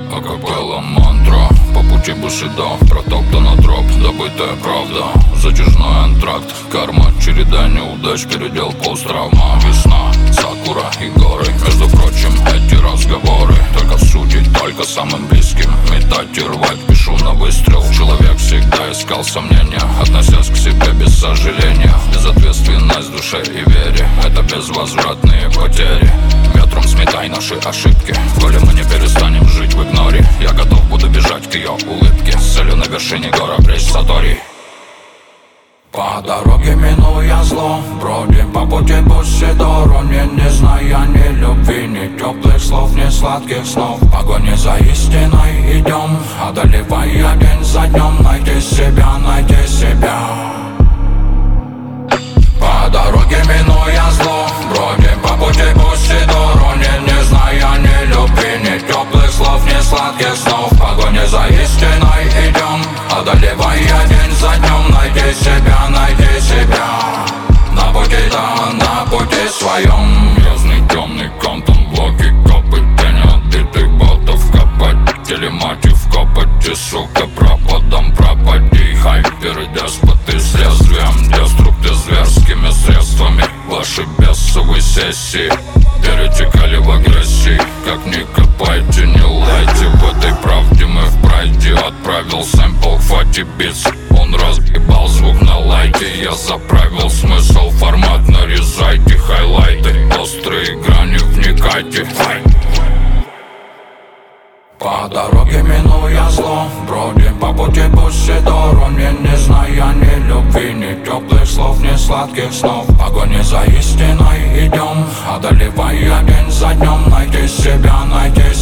Акапелла мантра, по пути бусида, протоптана троп, добытая правда. Затяжной антракт, карма, череда неудач, передел посттравма. Весна, сакура и горы, между прочим, эти разговоры только в сути, только самым близким. Метать и рвать, пишу на выстрел. Человек всегда искал сомнения, относясь к себе без сожаления. Безответственность в душе и вере, это безвозвратные потери. Ветром сметай наши ошибки, коли мы не перестанем жить в игноре. Я готов буду бежать к ее улыбке, с целью на вершине гор обречь Сатори. По дороге минуя зло, бродим по пути Бусидору, не зная ни любви, ни теплых слов, ни сладких снов. В погоне за истиной идем, одолевая день за днем. Найти себя, найти себя. По дороге минуя зло, бродим по пути Бусидору, не зная ни любви, ни теплых слов, ни сладких снов. В погоне за истиной идем, одолевая день за днем. Найти себя, найти себя. На пути, да, на пути своем. Грязный темный контент, блоки, копы, тени отбитых ботов. Копать, телематив, копать, сука, пропадом, пропади. Хайперы, деспоты с лезвием, деструкты зверскими средствами. Ваши бесовые сессии перетекали в агрессии. Как ни копайте, не лайте, в этой правде мы в прайде. Отправил сэмпл, хвати битс, он разгибал звук на лайте. Я заправил смысл, формат, нарезайте хайлайты. Острые грани, вникайте. По дороге минуя зло, бродим по пути Бусидору, не зная ни любви, ни теплых слов, ни сладких снов. В погоне за истиной идем, одолевая день за днем. Найти себя, найти